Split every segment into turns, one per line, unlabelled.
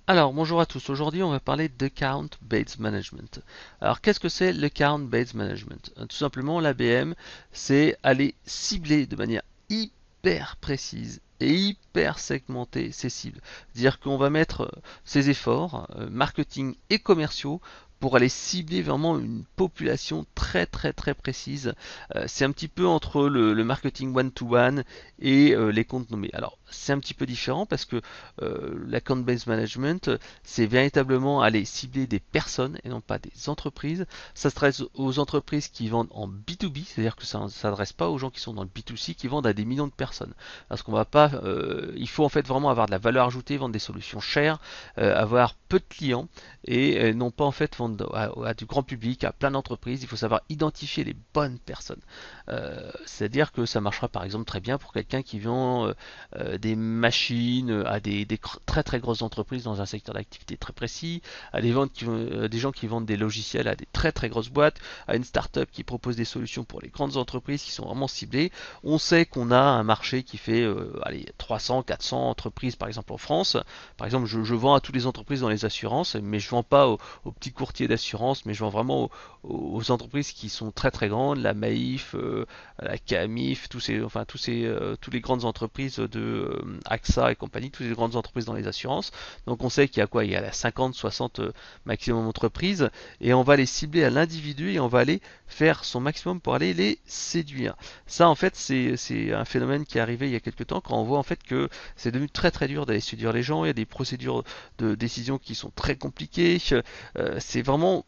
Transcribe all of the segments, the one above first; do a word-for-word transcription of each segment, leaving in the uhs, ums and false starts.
Alors, bonjour à tous. Aujourd'hui, on va parler d'Account Based Management. Alors, qu'est-ce que c'est l'Account Based Management? Euh, Tout simplement, l'A B M, c'est aller cibler de manière hyper précise et hyper segmenter ses cibles. C'est-à-dire qu'on va mettre euh, ses efforts, euh, marketing et commerciaux, pour aller cibler vraiment une population très très très précise. Euh, c'est un petit peu entre le, le marketing one-to-one et euh, les comptes nommés. Alors, c'est un petit peu différent parce que euh, l'account based management, c'est véritablement aller cibler des personnes et non pas des entreprises. Ça s'adresse aux entreprises qui vendent en B deux B, c'est-à-dire que ça ne s'adresse pas aux gens qui sont dans le B deux C, qui vendent à des millions de personnes. Parce qu'on va pas, euh, il faut en fait vraiment avoir de la valeur ajoutée, vendre des solutions chères, euh, avoir peu de clients et euh, non pas en fait vendre à, à du grand public, à plein d'entreprises. Il faut savoir identifier les bonnes personnes. Euh, c'est-à-dire que ça marchera par exemple très bien pour quelqu'un qui vend euh, euh, des machines à des, des très très grosses entreprises dans un secteur d'activité très précis, à des, ventes qui, euh, des gens qui vendent des logiciels à des très très grosses boîtes, à une start-up qui propose des solutions pour les grandes entreprises qui sont vraiment ciblées. On sait qu'on a un marché qui fait euh, allez, trois cents, quatre cents entreprises par exemple en France. Par exemple, je, je vends à toutes les entreprises dans les assurances, mais je vends pas aux, aux petits courtiers d'assurance, mais je vends vraiment aux, aux, entreprises qui sont très très grandes, la Maïf, euh, la Camif, tous ces, enfin tous ces, euh, toutes les grandes entreprises de euh, AXA et compagnie, toutes les grandes entreprises dans les assurances. Donc on sait qu'il y a quoi? Il y a la cinquante, soixante euh, maximum entreprises et on va les cibler à l'individu et on va aller faire son maximum pour aller les séduire. Ça en fait c'est c'est un phénomène qui est arrivé il y a quelques temps quand on voit en fait que c'est devenu très très dur d'aller séduire les gens. Il y a des procédures de décision qui sont très compliquées. Euh, c'est vraiment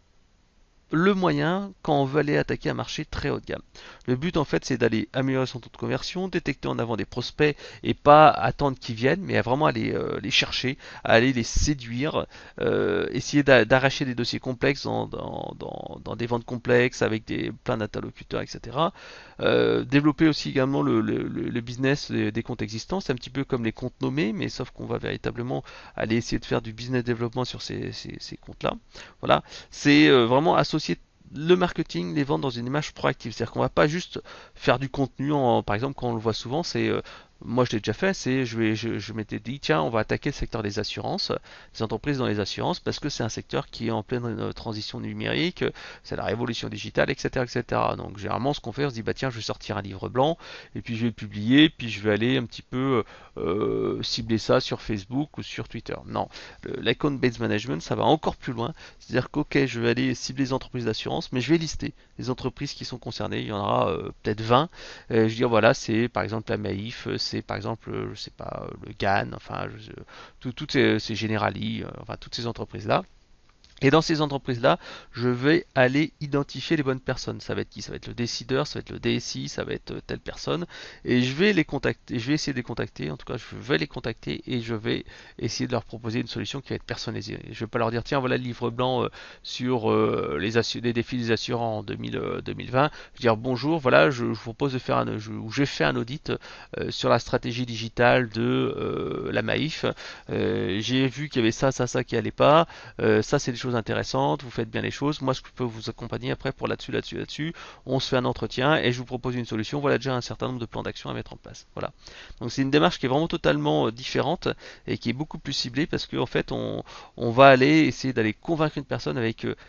le moyen quand on veut aller attaquer un marché très haut de gamme. Le but en fait c'est d'aller améliorer son taux de conversion, détecter en avant des prospects et pas attendre qu'ils viennent, mais à vraiment aller euh, les chercher, à aller les séduire, euh, essayer d'arracher des dossiers complexes dans, dans, dans, dans, des ventes complexes avec des, plein d'interlocuteurs, et cetera. Euh, développer aussi également le, le, le business des, des comptes existants, c'est un petit peu comme les comptes nommés, mais sauf qu'on va véritablement aller essayer de faire du business développement sur ces, ces, ces comptes-là. Voilà, c'est euh, vraiment associer le marketing, les ventes dans une image proactive. C'est-à-dire qu'on va pas juste faire du contenu, en, par exemple, quand on le voit souvent, c'est euh, moi je l'ai déjà fait, c'est je, vais, je, je m'étais dit tiens on va attaquer le secteur des assurances, des entreprises dans les assurances parce que c'est un secteur qui est en pleine euh, transition numérique, c'est la révolution digitale, et cetera, et cetera. Donc généralement ce qu'on fait, on se dit bah tiens je vais sortir un livre blanc et puis je vais le publier, puis je vais aller un petit peu euh, cibler ça sur Facebook ou sur Twitter. Non, l'account based management ça va encore plus loin, c'est-à-dire qu'ok je vais aller cibler les entreprises d'assurance, mais je vais lister les entreprises qui sont concernées, il y en aura euh, peut-être vingt. Euh, je vais dire voilà c'est par exemple la Maïf, c'est par exemple, je sais pas, le GAN, enfin, je, tout, toutes ces, ces Generali, euh, enfin, toutes ces entreprises-là. Et dans ces entreprises-là, je vais aller identifier les bonnes personnes. Ça va être qui? Ça va être le décideur, ça va être le D S I, ça va être telle personne. Et je vais les contacter, je vais essayer de les contacter. En tout cas, je vais les contacter et je vais essayer de leur proposer une solution qui va être personnalisée. Je ne vais pas leur dire, tiens, voilà le livre blanc euh, sur euh, les, les, défis des assurants en deux mille, euh, deux mille vingt. Je vais dire, bonjour, voilà, je, je vous propose de faire un, je, j'ai fait un audit euh, sur la stratégie digitale de euh, la Maïf. Euh, j'ai vu qu'il y avait ça, ça, ça qui allait pas. Euh, ça, c'est des choses intéressantes, vous faites bien les choses. Moi, je peux vous accompagner après pour là-dessus, là-dessus, là-dessus. On se fait un entretien et je vous propose une solution. Voilà déjà un certain nombre de plans d'action à mettre en place. Voilà. Donc c'est une démarche qui est vraiment totalement euh, différente et qui est beaucoup plus ciblée parce qu'en en fait, on, on va aller essayer d'aller convaincre une personne avec euh,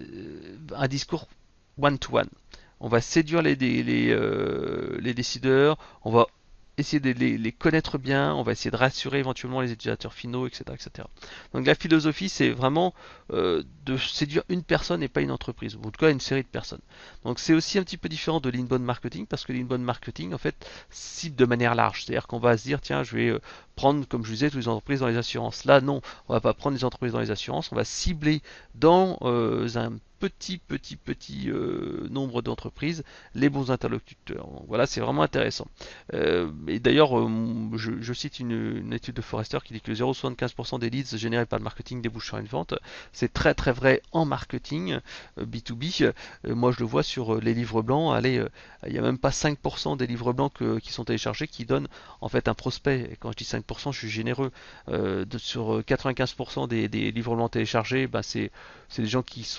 un discours one-to-one. On va séduire les, les, euh, les décideurs, on va essayer de les, les, connaître bien, on va essayer de rassurer éventuellement les utilisateurs finaux, et cetera, et cetera. Donc la philosophie, c'est vraiment euh, de séduire une personne et pas une entreprise, ou en tout cas une série de personnes. Donc c'est aussi un petit peu différent de l'inbound marketing, parce que l'inbound marketing, en fait, cible de manière large. C'est-à-dire qu'on va se dire, tiens, je vais euh, prendre, comme je disais, toutes les entreprises dans les assurances. Là, non, on va pas prendre les entreprises dans les assurances, on va cibler dans euh, un petit, petit, petit euh, nombre d'entreprises les bons interlocuteurs. Donc voilà, c'est vraiment intéressant. Euh, et d'ailleurs, euh, je, je, cite une, une, étude de Forrester qui dit que zéro virgule soixante-quinze pour cent des leads générés par le marketing débouchent sur une vente. C'est très très vrai en marketing euh, B deux B. Euh, moi, je le vois sur euh, les livres blancs. Allez, euh, il n'y a même pas cinq pour cent des livres blancs que, qui sont téléchargés qui donnent en fait un prospect. Et quand je dis cinq pour cent, je suis généreux. Euh, de, sur quatre-vingt-quinze pour cent des, des livres blancs téléchargés, bah, c'est c'est des gens qui sont euh,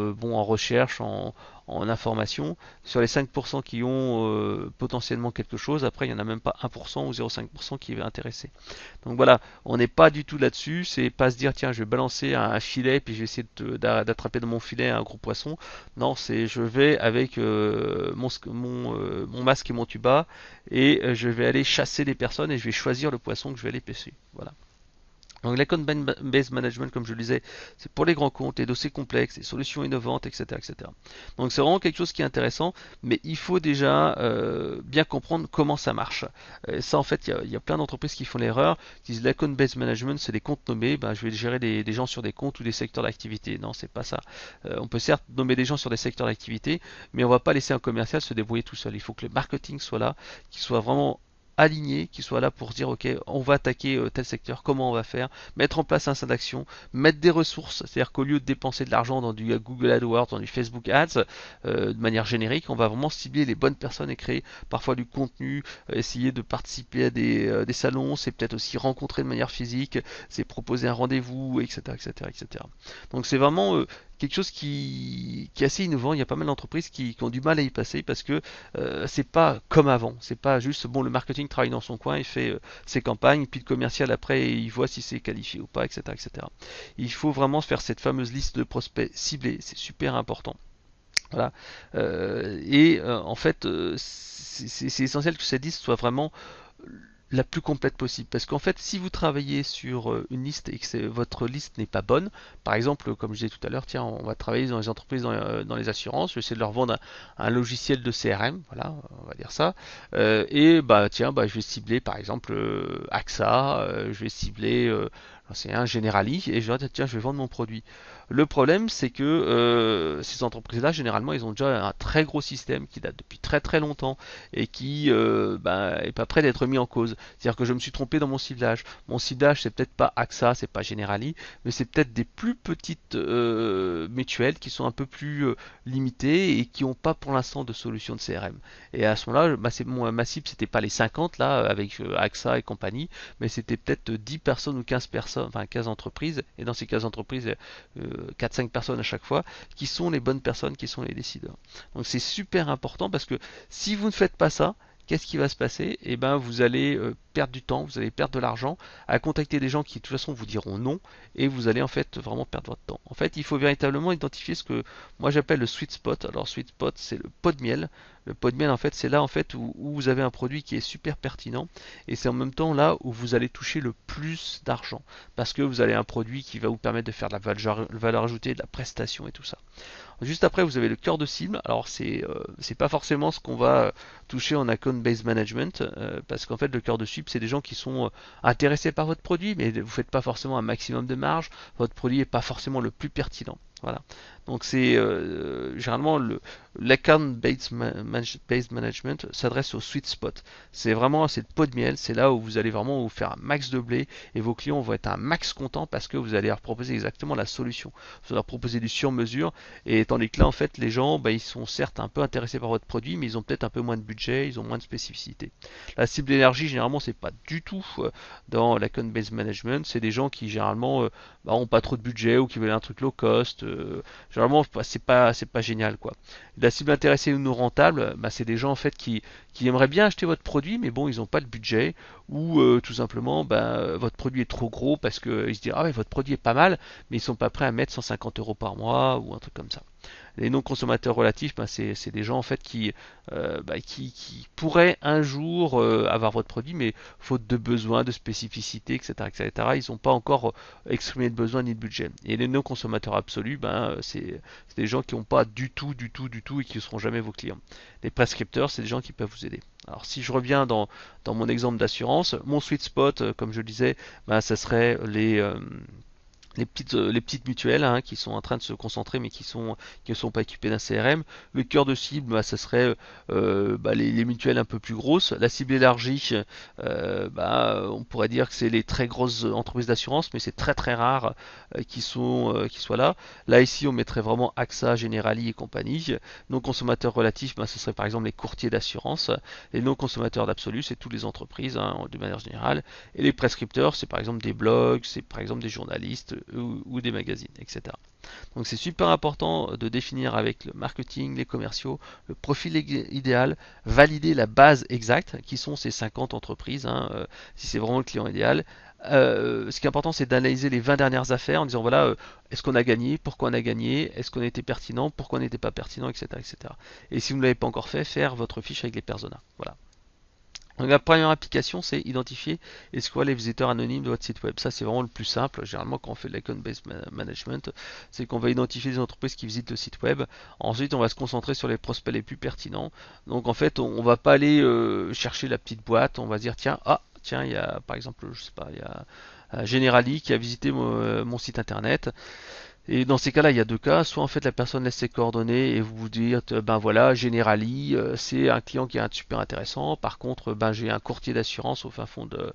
euh, bon, en recherche, en, en information. Sur les cinq pour cent qui ont euh, potentiellement quelque chose, après il n'y en a même pas un pour cent ou zéro virgule cinq pour cent qui va intéresser. Donc voilà, on n'est pas du tout là-dessus, c'est pas se dire tiens je vais balancer un, un filet puis je vais essayer d'attraper dans mon filet un gros poisson. Non, c'est je vais avec euh, mon, mon, euh, mon masque et mon tuba et euh, je vais aller chasser des personnes et je vais choisir le poisson que je vais aller pêcher. Voilà. Donc l'account-based management, comme je le disais, c'est pour les grands comptes, les dossiers complexes, les solutions innovantes, et cetera, et cetera. Donc c'est vraiment quelque chose qui est intéressant, mais il faut déjà euh, bien comprendre comment ça marche. Et ça, en fait, il y a, il y a plein d'entreprises qui font l'erreur, qui disent l'account-based management, c'est des comptes nommés, ben, je vais gérer des, des gens sur des comptes ou des secteurs d'activité. Non, c'est pas ça. Euh, on peut certes nommer des gens sur des secteurs d'activité, mais on va pas laisser un commercial se débrouiller tout seul. Il faut que le marketing soit là, qu'il soit vraiment aligné, qui soit là pour se dire ok, on va attaquer euh, tel secteur, comment on va faire, mettre en place un sein d'action, mettre des ressources, c'est-à-dire qu'au lieu de dépenser de l'argent dans du Google AdWords, dans du Facebook Ads, euh, de manière générique, on va vraiment cibler les bonnes personnes et créer parfois du contenu, euh, essayer de participer à des, euh, des salons, c'est peut-être aussi rencontrer de manière physique, c'est proposer un rendez-vous, et cetera, et cetera, et cetera. Donc c'est vraiment euh, quelque chose qui, qui est assez innovant. Il y a pas mal d'entreprises qui, qui ont du mal à y passer parce que euh, c'est pas comme avant. C'est pas juste bon, le marketing travaille dans son coin, il fait euh, ses campagnes, puis le commercial après il voit si c'est qualifié ou pas, et cetera, et cetera. Il faut vraiment faire cette fameuse liste de prospects ciblés. C'est super important. Voilà. Euh, et euh, en fait, euh, c'est c'est essentiel que cette liste soit vraiment la plus complète possible. Parce qu'en fait, si vous travaillez sur euh, une liste et que votre liste n'est pas bonne, par exemple, comme je disais tout à l'heure, tiens, on va travailler dans les entreprises, dans, euh, dans les assurances, je vais essayer de leur vendre un, un logiciel de C R M, voilà, on va dire ça, euh, et bah tiens, bah, je vais cibler par exemple euh, AXA, euh, je vais cibler euh, c'est un Generali, et je vais dire tiens, je vais vendre mon produit. Le problème, c'est que euh, ces entreprises-là, généralement, ils ont déjà un très gros système qui date depuis très très longtemps et qui euh, bah, est pas prêt d'être mis en cause. C'est-à-dire que je me suis trompé dans mon ciblage. Mon ciblage, c'est peut-être pas AXA, c'est pas Generali, mais c'est peut-être des plus petites euh, mutuelles qui sont un peu plus euh, limitées et qui n'ont pas pour l'instant de solution de C R M. Et à ce moment-là, bah, mon, ma cible, c'était pas les cinquante là, avec euh, AXA et compagnie, mais c'était peut-être dix personnes ou quinze personnes, enfin quinze entreprises. Et dans ces quinze entreprises, euh, quatre cinq personnes à chaque fois, qui sont les bonnes personnes, qui sont les décideurs. Donc c'est super important parce que si vous ne faites pas ça, qu'est-ce qui va se passer? Eh ben, vous allez euh, perdre du temps, vous allez perdre de l'argent à contacter des gens qui de toute façon vous diront non et vous allez en fait vraiment perdre votre temps. En fait, il faut véritablement identifier ce que moi j'appelle le sweet spot. Alors sweet spot, c'est le pot de miel. Le pot de miel, en fait, c'est là en fait où, où vous avez un produit qui est super pertinent et c'est en même temps là où vous allez toucher le plus d'argent parce que vous avez un produit qui va vous permettre de faire de la valeur, valeur ajoutée, de la prestation et tout ça. Juste après, vous avez le cœur de cible. Alors, c'est euh, c'est pas forcément ce qu'on va toucher en account-based management, euh, parce qu'en fait, le cœur de cible, c'est des gens qui sont euh, intéressés par votre produit, mais vous faites pas forcément un maximum de marge. Votre produit est pas forcément le plus pertinent. Voilà. Donc, c'est euh, généralement le l'account-based management s'adresse au sweet spot. C'est vraiment c'est le pot de miel. C'est là où vous allez vraiment vous faire un max de blé et vos clients vont être un max contents parce que vous allez leur proposer exactement la solution. Vous allez leur proposer du sur-mesure et tandis que là, en fait, les gens, bah, ils sont certes un peu intéressés par votre produit, mais ils ont peut-être un peu moins de budget, ils ont moins de spécificité. La cible d'énergie, généralement, c'est pas du tout euh, dans l'account-based management. C'est des gens qui, généralement, euh, bah, ont pas trop de budget ou qui veulent un truc low cost. Euh, généralement, c'est pas, c'est pas génial, quoi. La cible intéressée ou non rentable, bah, c'est des gens, en fait, qui, qui aimeraient bien acheter votre produit, mais bon, ils n'ont pas le budget ou euh, tout simplement, bah, votre produit est trop gros parce qu'ils se disent, ah ouais, votre produit est pas mal, mais ils sont pas prêts à mettre cent cinquante euros par mois ou un truc comme ça. Les non-consommateurs relatifs, ben c'est, c'est des gens en fait qui, euh, ben qui, qui pourraient un jour euh, avoir votre produit, mais faute de besoins, de spécificité, et cetera, et cetera, ils n'ont pas encore exprimé de besoin ni de budget. Et les non-consommateurs absolus, ben, c'est, c'est des gens qui n'ont pas du tout, du tout, du tout et qui ne seront jamais vos clients. Les prescripteurs, c'est des gens qui peuvent vous aider. Alors si je reviens dans, dans mon exemple d'assurance, mon sweet spot, comme je le disais, ben, ça serait les... Euh, les petites, euh, les petites mutuelles hein, qui sont en train de se concentrer mais qui sont qui ne sont pas équipées d'un C R M. Le cœur de cible, bah, ça serait euh, bah, les, les mutuelles un peu plus grosses. La cible élargie, euh, bah, on pourrait dire que c'est les très grosses entreprises d'assurance, mais c'est très très rare euh, qui sont euh, qui soient là. Là ici, on mettrait vraiment AXA, Generali et compagnie. Non consommateurs relatifs, bah, ce serait par exemple les courtiers d'assurance. Les non consommateurs d'absolu, c'est toutes les entreprises hein, de manière générale. Et les prescripteurs, c'est par exemple des blogs, c'est par exemple des journalistes ou, ou des magazines, et cetera. Donc c'est super important de définir avec le marketing, les commerciaux, le profil idéal, valider la base exacte, qui sont ces cinquante entreprises, hein, euh, si c'est vraiment le client idéal. Euh, ce qui est important, c'est d'analyser les vingt dernières affaires en disant voilà, euh, est-ce qu'on a gagné, pourquoi on a gagné, est-ce qu'on était pertinent, pourquoi on n'était pas pertinent, et cetera, et cetera. Et si vous ne l'avez pas encore fait, faire votre fiche avec les personas. Voilà. Donc la première application, c'est identifier et ce les visiteurs anonymes de votre site web. Ça, c'est vraiment le plus simple. Généralement, quand on fait de l'account-based management, c'est qu'on va identifier les entreprises qui visitent le site web. Ensuite, on va se concentrer sur les prospects les plus pertinents. Donc, en fait, on, on va pas aller euh, chercher la petite boîte. On va se dire, tiens, ah, tiens, il y a, par exemple, je sais pas, il y a euh, Generali qui a visité mon, euh, mon site internet. Et dans ces cas-là, il y a deux cas. Soit en fait la personne laisse ses coordonnées et vous vous dites, ben voilà, Generali, euh, c'est un client qui est super intéressant. Par contre, ben j'ai un courtier d'assurance au fin fond de,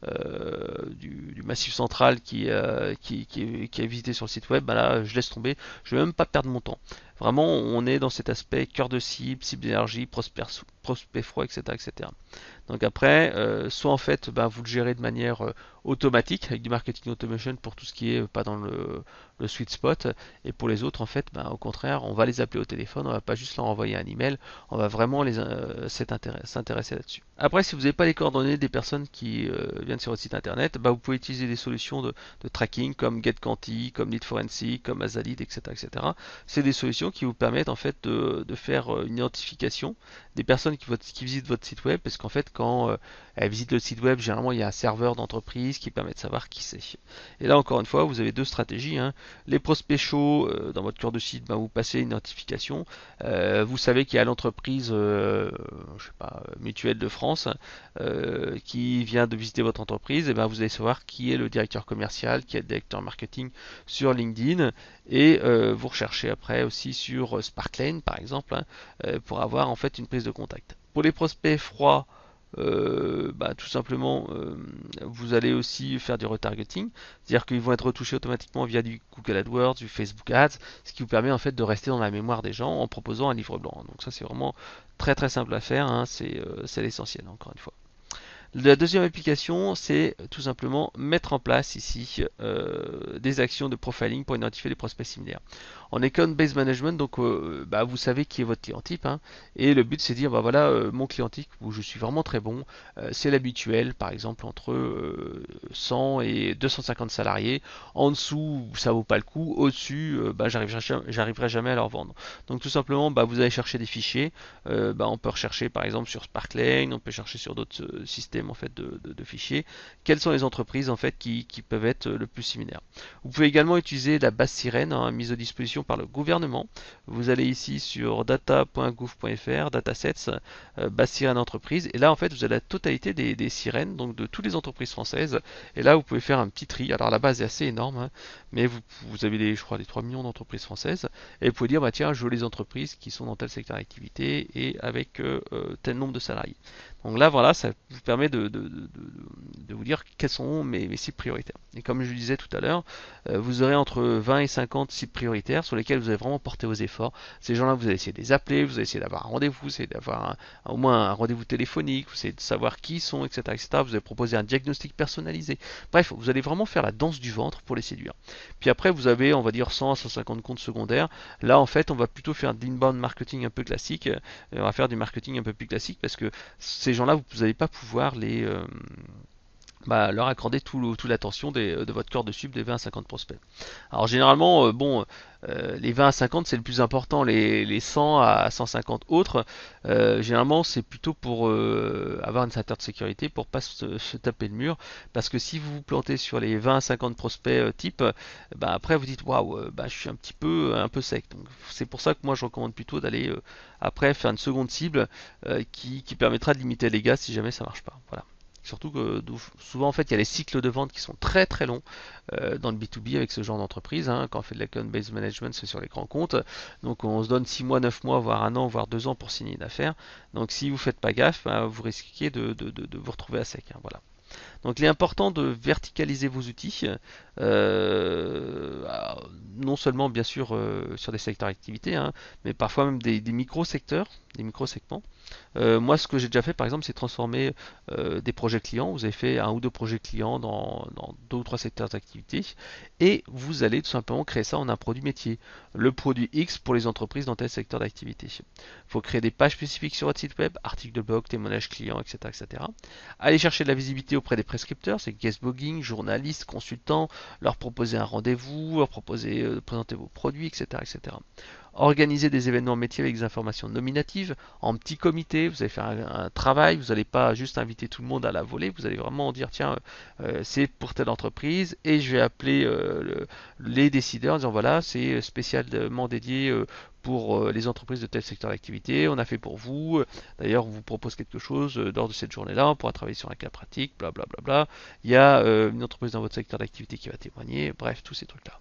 euh, du, du Massif Central qui, euh, qui, qui, qui est visité sur le site web. Ben là, je laisse tomber. Je vais même pas perdre mon temps. Vraiment, on est dans cet aspect cœur de cible, cible d'énergie, prospect, prospect froid, et cetera, et cetera. Donc après, euh, soit en fait, ben, vous le gérez de manière euh, automatique avec du marketing automation pour tout ce qui est euh, pas dans le, le sweet spot, et pour les autres, en fait, ben, au contraire, on va les appeler au téléphone, on va pas juste leur envoyer un email, on va vraiment les euh, s'intéresser là-dessus. Après, si vous n'avez pas les coordonnées des personnes qui euh, viennent sur votre site internet, ben, vous pouvez utiliser des solutions de, de tracking comme GetQuanti, comme LeadForensic, comme Azalid, et cetera, et cetera. C'est des solutions qui vous permettent en fait de, de faire une identification des personnes qui, qui visitent votre site web, parce qu'en fait, quand euh, elles visitent le site web, généralement il y a un serveur d'entreprise qui permet de savoir qui c'est. Et là, encore une fois, vous avez deux stratégies. Hein. Les prospects chauds, euh, dans votre cœur de site, ben, vous passez une notification. Euh, vous savez qu'il y a l'entreprise, euh, je sais pas, Mutuelle de France, euh, qui vient de visiter votre entreprise. Et ben, vous allez savoir qui est le directeur commercial, qui est le directeur marketing sur LinkedIn. Et euh, vous recherchez après aussi sur Sparklane, par exemple, hein, euh, pour avoir en fait une prise de contact. Pour les prospects froids, euh, bah, tout simplement, euh, vous allez aussi faire du retargeting, c'est-à-dire qu'ils vont être retouchés automatiquement via du Google AdWords, du Facebook Ads, ce qui vous permet en fait de rester dans la mémoire des gens en proposant un livre blanc. Donc ça, c'est vraiment très très simple à faire, hein, c'est euh, l'essentiel, encore une fois. La deuxième application, c'est tout simplement mettre en place ici euh, des actions de profiling pour identifier les prospects similaires. En account-based management, donc euh, bah, vous savez qui est votre client type, hein, et le but c'est de dire bah voilà euh, mon client type où je suis vraiment très bon, euh, c'est l'habituel, par exemple entre euh, cent et deux cent cinquante salariés. En dessous, ça vaut pas le coup. Au-dessus, euh, bah, j'arriverai jamais à leur vendre. Donc tout simplement, bah, vous allez chercher des fichiers. Euh, bah, on peut rechercher par exemple sur Sparklane, on peut chercher sur d'autres euh, systèmes en fait de, de, de fichiers. Quelles sont les entreprises en fait qui, qui peuvent être le plus similaires. Vous pouvez également utiliser la base sirène hein, mise à disposition par le gouvernement. Vous allez ici sur data point gouv point fr, datasets, euh, base sirène entreprise, et là en fait vous avez la totalité des, des sirènes, donc de toutes les entreprises françaises, et là vous pouvez faire un petit tri. Alors la base est assez énorme, hein, mais vous, vous avez les, je crois, les trois millions d'entreprises françaises, et vous pouvez dire bah tiens je veux les entreprises qui sont dans tel secteur d'activité et avec euh, tel nombre de salariés. Donc là voilà, ça vous permet de, de, de, de, de vous dire quels sont mes, mes cibles prioritaires. Et comme je le disais tout à l'heure, euh, vous aurez entre vingt et cinquante cibles prioritaires sur lesquels vous allez vraiment porter vos efforts. Ces gens-là, vous allez essayer de les appeler, vous allez essayer d'avoir un rendez-vous, vous allez d'avoir au moins un rendez-vous téléphonique, vous allez de savoir qui ils sont, et cetera, et cetera. Vous allez proposer un diagnostic personnalisé. Bref, vous allez vraiment faire la danse du ventre pour les séduire. Puis après, vous avez, on va dire, cent à cent cinquante comptes secondaires. Là, en fait, on va plutôt faire de l'inbound marketing un peu classique. On va faire du marketing un peu plus classique parce que ces gens-là, vous n'allez pas pouvoir les... Euh, bah, leur accorder tout, toute l'attention de votre cœur de cible des vingt à cinquante prospects. Alors généralement, euh, bon, euh, les vingt à cinquante c'est le plus important, les, les cent à cent cinquante autres, euh, généralement c'est plutôt pour euh, avoir une ceinture de sécurité, pour pas se, se taper le mur, parce que si vous vous plantez sur les vingt à cinquante prospects euh, type, bah, après vous dites waouh, bah, je suis un petit peu, un peu sec. Donc c'est pour ça que moi je recommande plutôt d'aller euh, après faire une seconde cible euh, qui, qui permettra de limiter les gaz si jamais ça marche pas. Voilà. Surtout que souvent en fait il y a les cycles de vente qui sont très très longs euh, dans le B deux B avec ce genre d'entreprise. Hein. Quand on fait de l'account-based management, c'est sur les grands comptes. Donc on se donne six mois, neuf mois, voire un an, voire deux ans pour signer une affaire. Donc si vous faites pas gaffe, bah, vous risquez de, de, de, de vous retrouver à sec. Hein. Voilà. Donc il est important de verticaliser vos outils. Euh, non seulement bien sûr euh, sur des secteurs d'activité, hein, mais parfois même des, des micro-secteurs, des micro-segments. Euh, moi, ce que j'ai déjà fait, par exemple, c'est transformer euh, des projets clients. Vous avez fait un ou deux projets clients dans, dans deux ou trois secteurs d'activité, et vous allez tout simplement créer ça en un produit métier. Le produit X pour les entreprises dans tel secteur d'activité. Il faut créer des pages spécifiques sur votre site web, articles de blog, témoignages clients, et cetera, et cetera. Aller chercher de la visibilité auprès des prescripteurs, c'est guest blogging, journalistes, consultants, leur proposer un rendez-vous, leur proposer euh, de présenter vos produits, et cetera, et cetera. Organiser des événements métiers avec des informations nominatives, en petit comité, vous allez faire un, un travail, vous n'allez pas juste inviter tout le monde à la volée, vous allez vraiment dire tiens, euh, c'est pour telle entreprise, et je vais appeler euh, le, les décideurs en disant voilà, c'est spécialement dédié euh, pour euh, les entreprises de tel secteur d'activité, on a fait pour vous, d'ailleurs on vous propose quelque chose euh, lors de cette journée-là, on pourra travailler sur un cas pratique, blablabla, bla bla bla. Il y a euh, une entreprise dans votre secteur d'activité qui va témoigner, bref, tous ces trucs-là.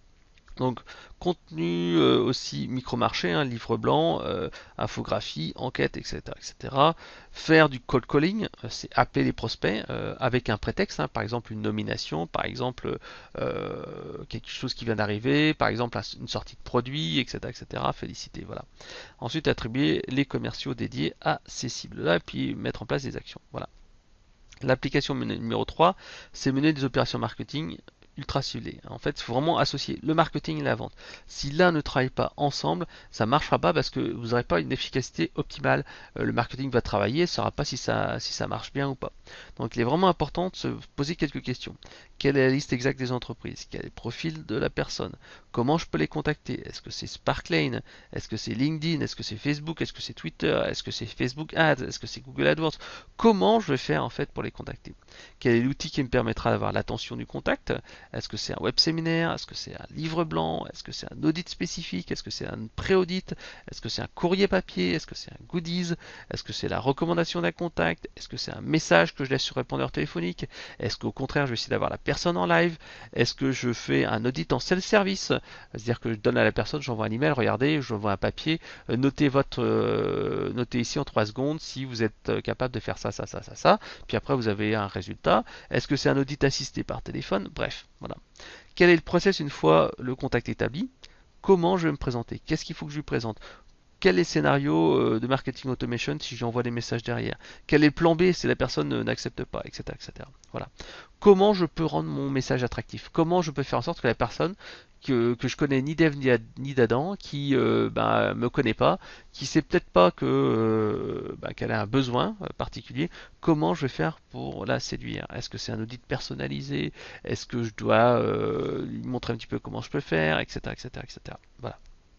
Donc, contenu euh, aussi micro-marché, hein, livre blanc, euh, infographie, enquête, et cetera, et cetera. Faire du cold calling, euh, c'est appeler les prospects euh, avec un prétexte, hein, par exemple une nomination, par exemple euh, quelque chose qui vient d'arriver, par exemple une sortie de produit, et cetera, et cetera. Féliciter, voilà. Ensuite, attribuer les commerciaux dédiés à ces cibles-là, et puis mettre en place des actions, voilà. L'application numéro trois, c'est mener des opérations marketing ultra ciblées. En fait, il faut vraiment associer le marketing et la vente. Si l'un ne travaille pas ensemble, ça ne marchera pas parce que vous n'aurez pas une efficacité optimale. Euh, le marketing va travailler, ne saura pas si ça, si ça marche bien ou pas. Donc il est vraiment important de se poser quelques questions. Quelle est la liste exacte des entreprises? Quel est le profil de la personne? Comment je peux les contacter? Est-ce que c'est Sparklane? Est-ce que c'est LinkedIn? Est-ce que c'est Facebook? Est-ce que c'est Twitter? Est-ce que c'est Facebook Ads? Est-ce que c'est Google AdWords? Comment je vais faire en fait pour les contacter? Quel est l'outil qui me permettra d'avoir l'attention du contact? Est-ce que c'est un web séminaire? Est-ce que c'est un livre blanc? Est-ce que c'est un audit spécifique? Est-ce que c'est un pré-audit? Est-ce que c'est un courrier papier? Est-ce que c'est un goodies? Est-ce que c'est la recommandation d'un contact? Est-ce que c'est un message que je laisse sur répondeur téléphonique? Est-ce qu'au contraire je vais essayer d'avoir la personne en live? Est-ce que je fais un audit en self-service? C'est-à-dire que je donne à la personne, j'envoie un email, regardez, j'envoie un papier, notez votre, euh, notez ici en trois secondes si vous êtes capable de faire ça, ça, ça, ça, ça. Puis après vous avez un résultat. Est-ce que c'est un audit assisté par téléphone? Bref, voilà. Quel est le process une fois le contact établi? Comment je vais me présenter? Qu'est-ce qu'il faut que je lui présente? Quel est le scénario de marketing automation si j'envoie des messages derrière? Quel est le plan B si la personne n'accepte pas, et cetera, et cetera. Voilà. Comment je peux rendre mon message attractif? Comment je peux faire en sorte que la personne que, que je connais ni d'Ève ni d'Adam, qui euh, ben, me connaît pas, qui sait peut-être pas que euh, ben, qu'elle a un besoin particulier, comment je vais faire pour la séduire? Est-ce que c'est un audit personnalisé? Est-ce que je dois euh, lui montrer un petit peu comment je peux faire, et cetera, et cetera, et cetera. Voilà.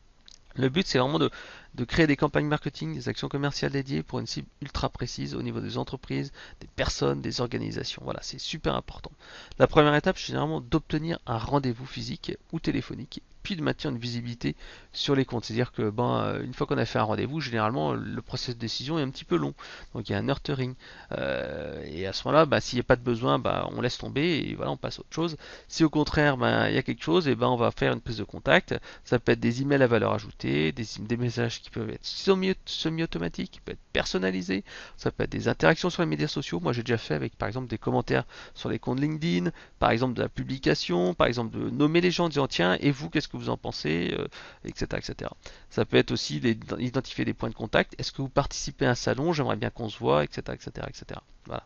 Le but, c'est vraiment de, de créer des campagnes marketing, des actions commerciales dédiées pour une cible ultra précise au niveau des entreprises, des personnes, des organisations. Voilà, c'est super important. La première étape, c'est généralement d'obtenir un rendez-vous physique ou téléphonique, puis de maintenir une visibilité sur les comptes. C'est-à-dire que ben, une fois qu'on a fait un rendez-vous, généralement, le processus de décision est un petit peu long. Donc il y a un nurturing. Euh, et à ce moment-là, ben, s'il n'y a pas de besoin, ben, on laisse tomber et voilà, on passe à autre chose. Si au contraire, ben, il y a quelque chose, et ben, on va faire une prise de contact. Ça peut être des emails à valeur ajoutée, des, des messages qui peuvent être semi-automatiques, qui peuvent être personnalisés. Ça peut être des interactions sur les médias sociaux. Moi, j'ai déjà fait avec, par exemple, des commentaires sur les comptes LinkedIn, par exemple de la publication, par exemple de nommer les gens en disant tiens, et vous, qu'est-ce que vous en pensez, euh, et cetera, et cetera. Ça peut être aussi identifier des points de contact. Est-ce que vous participez à un salon? J'aimerais bien qu'on se voit, et cetera, et cetera, et cetera. Voilà.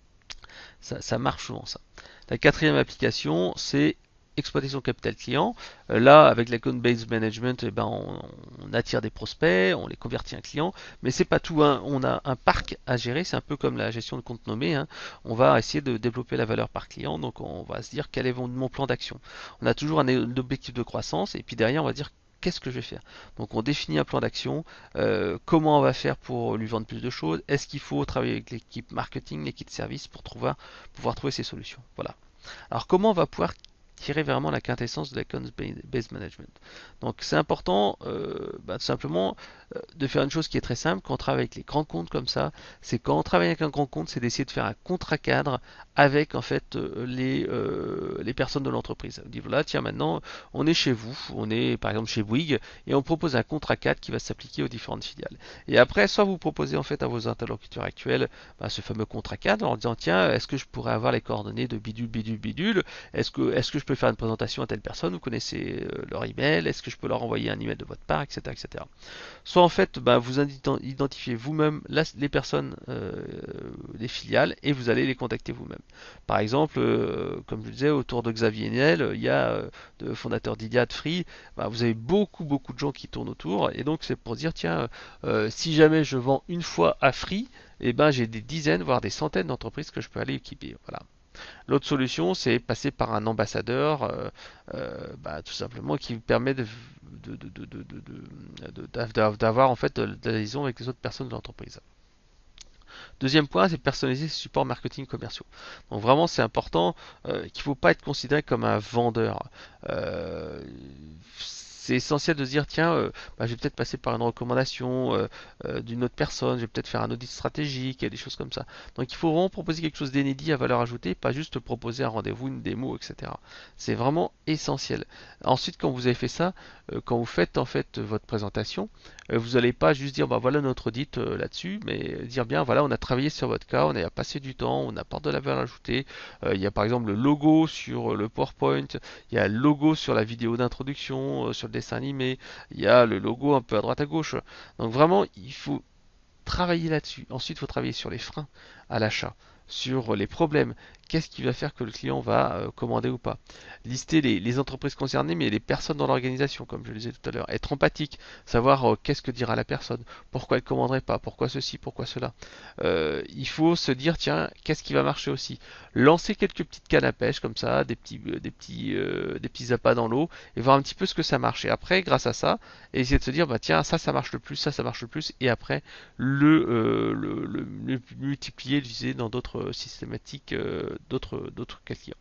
Ça, ça marche souvent ça. La quatrième application, c'est exploiter son capital client. Euh, là, avec l'account-based management, eh ben, on, on attire des prospects, on les convertit en clients, mais c'est pas tout. Hein. On a un parc à gérer, c'est un peu comme la gestion de compte nommé. Hein. On va essayer de développer la valeur par client, donc on va se dire quel est mon plan d'action. On a toujours un objectif de croissance, et puis derrière, on va dire qu'est-ce que je vais faire. Donc on définit un plan d'action, euh, comment on va faire pour lui vendre plus de choses, est-ce qu'il faut travailler avec l'équipe marketing, l'équipe service pour trouver, pouvoir trouver ces solutions. Voilà. Alors comment on va pouvoir tirer vraiment la quintessence de l'account-based management. Donc c'est important euh, bah, tout simplement euh, de faire une chose qui est très simple quand on travaille avec les grands comptes comme ça, c'est quand on travaille avec un grand compte, c'est d'essayer de faire un contrat cadre avec en fait euh, les, euh, les personnes de l'entreprise. On dit voilà, tiens maintenant on est chez vous, on est par exemple chez Bouygues et on propose un contrat cadre qui va s'appliquer aux différentes filiales. Et après, soit vous proposez en fait à vos interlocuteurs actuels bah, ce fameux contrat cadre en disant tiens, est-ce que je pourrais avoir les coordonnées de bidule, bidule, bidule, est-ce que, est-ce que je peux peux faire une présentation à telle personne, vous connaissez euh, leur email, est-ce que je peux leur envoyer un email de votre part, et cetera et cetera. Soit en fait, bah, vous identifiez vous-même les personnes, euh, les filiales, et vous allez les contacter vous-même. Par exemple, euh, comme je le disais, autour de Xavier Niel, il y a euh, le fondateur d'Iliad Free, bah, vous avez beaucoup beaucoup de gens qui tournent autour, et donc c'est pour dire, tiens, euh, si jamais je vends une fois à Free, eh ben, j'ai des dizaines, voire des centaines d'entreprises que je peux aller équiper. Voilà. L'autre solution, c'est passer par un ambassadeur, euh, euh, bah, tout simplement, qui vous permet de, de, de, de, de, de, d'avoir en fait de la liaison avec les autres personnes de l'entreprise. Deuxième point, c'est personnaliser ses supports marketing commerciaux. Donc vraiment, c'est important euh, qu'il ne faut pas être considéré comme un vendeur. Euh, c'est essentiel de se dire, tiens, euh, bah, je vais peut-être passer par une recommandation euh, euh, d'une autre personne, je vais peut-être faire un audit stratégique, et des choses comme ça. Donc il faut vraiment proposer quelque chose d'inédit à valeur ajoutée, pas juste proposer un rendez-vous, une démo, et cetera. C'est vraiment essentiel. Ensuite, quand vous avez fait ça, euh, quand vous faites en fait votre présentation, euh, vous n'allez pas juste dire, bah voilà notre audit euh, là-dessus, mais dire bien, voilà, on a travaillé sur votre cas, on a passé du temps, on apporte de la valeur ajoutée. Euh, il y a par exemple le logo sur le PowerPoint, il y a le logo sur la vidéo d'introduction, euh, sur le dessin animé, il y a le logo un peu à droite à gauche. Donc vraiment, il faut travailler là-dessus. Ensuite, il faut travailler sur les freins à l'achat, sur les problèmes. Qu'est-ce qui va faire que le client va euh, commander ou pas? Lister les, les entreprises concernées, mais les personnes dans l'organisation, comme je le disais tout à l'heure. Être empathique, savoir euh, qu'est-ce que dira la personne, pourquoi elle ne commanderait pas, pourquoi ceci, pourquoi cela. Euh, il faut se dire, tiens, qu'est-ce qui va marcher aussi? Lancer quelques petites cannes à pêche comme ça, des petits, euh, des petits, euh, des petits appâts dans l'eau, et voir un petit peu ce que ça marche. Et après, grâce à ça, essayer de se dire, bah tiens, ça, ça marche le plus, ça, ça marche le plus, et après, le, euh, le, le, le multiplier, l'utiliser dans d'autres systématiques, euh, d'autres d'autres cas clients.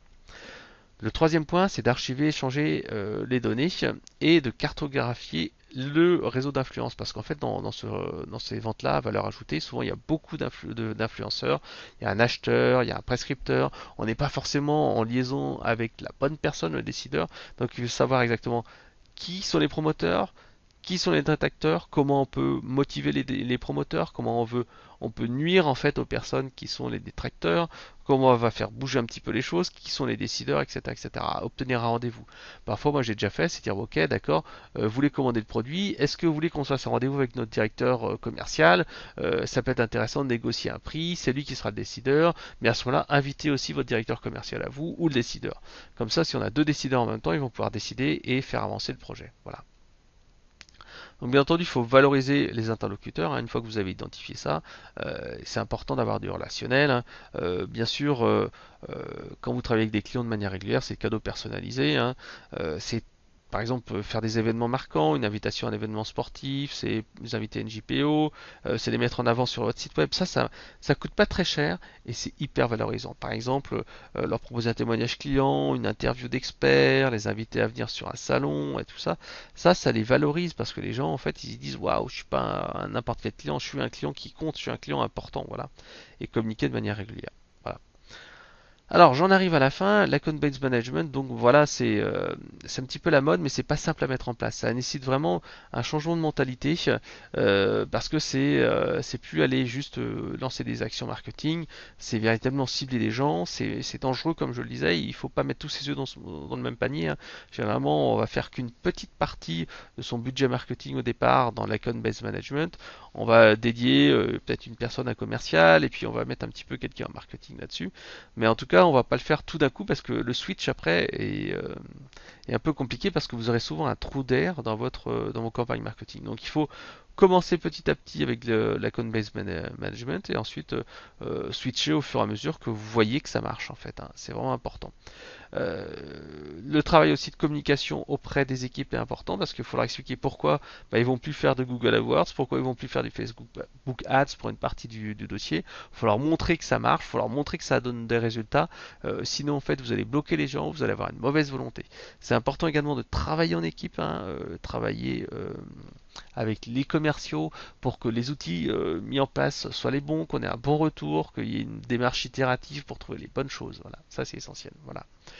Le troisième point, c'est d'archiver, échanger euh, les données et de cartographier le réseau d'influence. Parce qu'en fait, dans, dans, ce, dans ces ventes-là, à valeur ajoutée, souvent il y a beaucoup d'influ d'influenceurs. Il y a un acheteur, il y a un prescripteur. On n'est pas forcément en liaison avec la bonne personne, le décideur. Donc il faut savoir exactement qui sont les promoteurs, qui sont les détracteurs, comment on peut motiver les, les promoteurs, comment on veut, on peut nuire en fait aux personnes qui sont les détracteurs, comment on va faire bouger un petit peu les choses, qui sont les décideurs, et cetera, et cetera. Obtenir un rendez-vous. Parfois, moi j'ai déjà fait, c'est dire ok, d'accord, euh, vous voulez commander le produit, est-ce que vous voulez qu'on fasse un rendez-vous avec notre directeur euh, commercial? euh, Ça peut être intéressant de négocier un prix, c'est lui qui sera le décideur, mais à ce moment-là, invitez aussi votre directeur commercial à vous ou le décideur. Comme ça, si on a deux décideurs en même temps, ils vont pouvoir décider et faire avancer le projet. Voilà. Donc bien entendu, il faut valoriser les interlocuteurs. Hein, une fois que vous avez identifié ça, euh, c'est important d'avoir du relationnel. Hein. Euh, bien sûr, euh, euh, quand vous travaillez avec des clients de manière régulière, c'est cadeau personnalisé. Hein. Euh, c'est par exemple faire des événements marquants, une invitation à un événement sportif, c'est les inviter à une J P O, euh, c'est les mettre en avant sur votre site web. Ça, ça, ça coûte pas très cher et c'est hyper valorisant. Par exemple, euh, leur proposer un témoignage client, une interview d'experts, les inviter à venir sur un salon et tout ça. Ça, ça les valorise parce que les gens, en fait, ils se disent waouh, je suis pas un n'importe quel client, je suis un client qui compte, je suis un client important, voilà. Et communiquer de manière régulière. Voilà. Alors j'en arrive à la fin, l'account-based management, donc voilà, c'est euh, c'est un petit peu la mode, mais c'est pas simple à mettre en place. Ça nécessite vraiment un changement de mentalité euh, parce que c'est euh, c'est plus aller juste euh, lancer des actions marketing, c'est véritablement cibler les gens, c'est c'est dangereux comme je le disais, il faut pas mettre tous ses œufs dans, dans le même panier. Hein. Généralement, on va faire qu'une petite partie de son budget marketing au départ dans l'account-based management. On va dédier euh, peut-être une personne à commercial et puis on va mettre un petit peu quelqu'un en marketing là-dessus. Mais en tout cas, on va pas le faire tout d'un coup parce que le switch après est, euh, est un peu compliqué parce que vous aurez souvent un trou d'air dans votre euh, dans vos campagnes marketing. Donc il faut commencer petit à petit avec le, l'account-based management et ensuite euh, euh, switcher au fur et à mesure que vous voyez que ça marche en fait. Hein. C'est vraiment important. Euh, le travail aussi de communication auprès des équipes est important parce qu'il faut leur expliquer pourquoi bah, ils vont plus faire de Google AdWords, pourquoi ils vont plus faire du Facebook Ads pour une partie du, du dossier. Il faut leur montrer que ça marche, il faut leur montrer que ça donne des résultats. Euh, sinon, en fait, vous allez bloquer les gens, vous allez avoir une mauvaise volonté. C'est important également de travailler en équipe, hein, euh, travailler euh, avec les commerciaux pour que les outils euh, mis en place soient les bons, qu'on ait un bon retour, qu'il y ait une démarche itérative pour trouver les bonnes choses. Voilà, ça c'est essentiel. Voilà.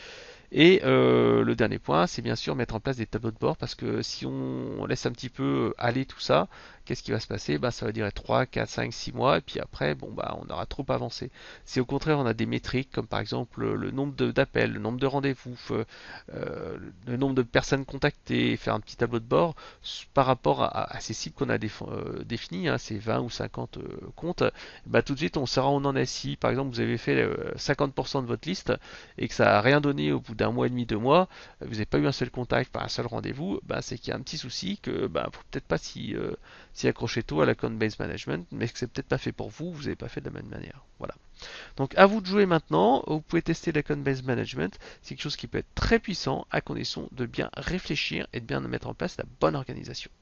Et euh, le dernier point, c'est bien sûr mettre en place des tableaux de bord parce que si on laisse un petit peu aller tout ça, qu'est-ce qui va se passer? Ben, ça va durer trois, quatre, cinq, six mois et puis après, bon, bah, on aura trop avancé. Si au contraire on a des métriques comme par exemple le nombre d'appels, le nombre de rendez-vous, euh, le nombre de personnes contactées, faire un petit tableau de bord par rapport à, à ces cibles qu'on a déf euh, définies, hein, ces vingt ou cinquante euh, comptes, bah, tout de suite on saura où on en est. Si par exemple vous avez fait euh, cinquante pour cent de votre liste et que ça n'a rien donné au bout d'un mois et demi, deux mois, vous n'avez pas eu un seul contact, pas un seul rendez-vous, bah, c'est qu'il y a un petit souci que bah, faut peut-être pas s'y euh, s'y accrocher tôt à l'account based management, mais que c'est peut-être pas fait pour vous, vous n'avez pas fait de la même manière. Voilà. Donc à vous de jouer maintenant, vous pouvez tester l'account based management, c'est quelque chose qui peut être très puissant à condition de bien réfléchir et de bien mettre en place la bonne organisation.